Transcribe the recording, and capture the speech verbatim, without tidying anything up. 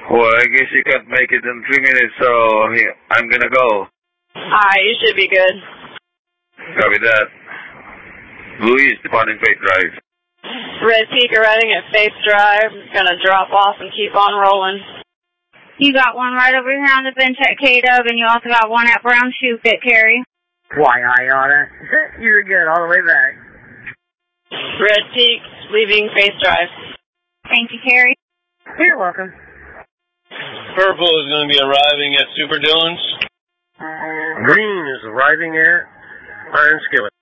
Well, I guess you can't make it in three minutes, so I'm gonna go. Alright, you should be good. Copy that. Louis is departing Faith Drive. Red Peak arriving at Faith Drive. Gonna drop off and keep on rolling. You got one right over here on the bench at K-Dub, and you also got one at Brown Shoe Fit, Carrie. Why, I oughta. You're good all the way back. Red Peak leaving Faith Drive. Thank you, Carrie. You're welcome. Purple is going to be arriving at Super Dillons. Green is arriving at Iron Skillet.